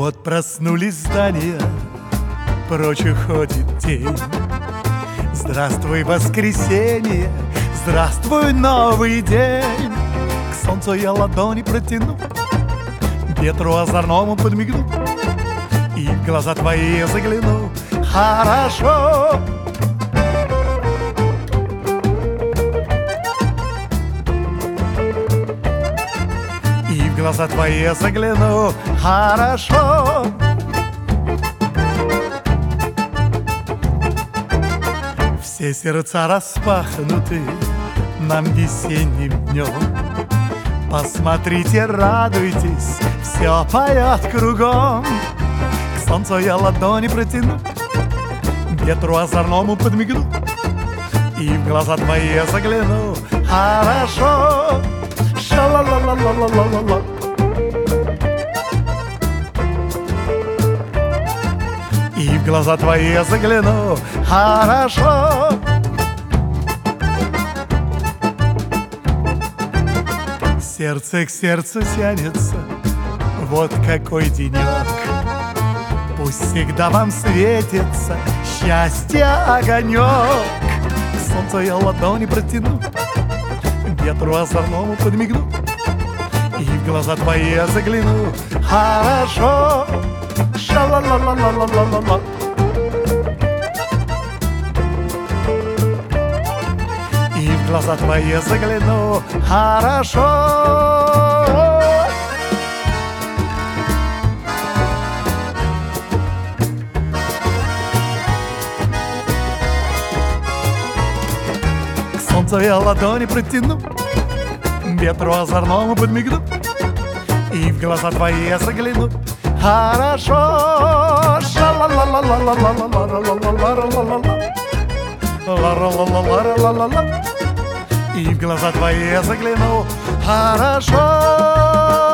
Вот проснулись здания, прочь уходит день. Здравствуй, воскресенье, здравствуй, новый день. К солнцу я ладони протяну, ветру озорному подмигну, и в глаза твои я загляну. Хорошо. И в глаза твои я загляну. Хорошо. Все сердца распахнуты нам весенним днем. Посмотрите, радуйтесь, все поет кругом. К солнцу я ладони протяну, ветру озорному подмигну, и в глаза твои я загляну. Хорошо. Ша-ла-ла-ла-ла-ла-ла-ла. И в глаза твои я загляну. Хорошо. Сердце к сердцу тянется, вот какой денек. Пусть всегда вам светится счастье огонек. К солнцу я ладони протяну, ветру озорному подмигну, и в глаза твои я загляну. Хорошо. Ша-ла-ла-ла-ла-ла-ла-ла. И в глаза твои я загляну. Хорошо. К солнцу я ладони протяну, ветру озорному подмигну, и в глаза твои я загляну. Хорошо. И в глаза твои я загляну. Хорошо.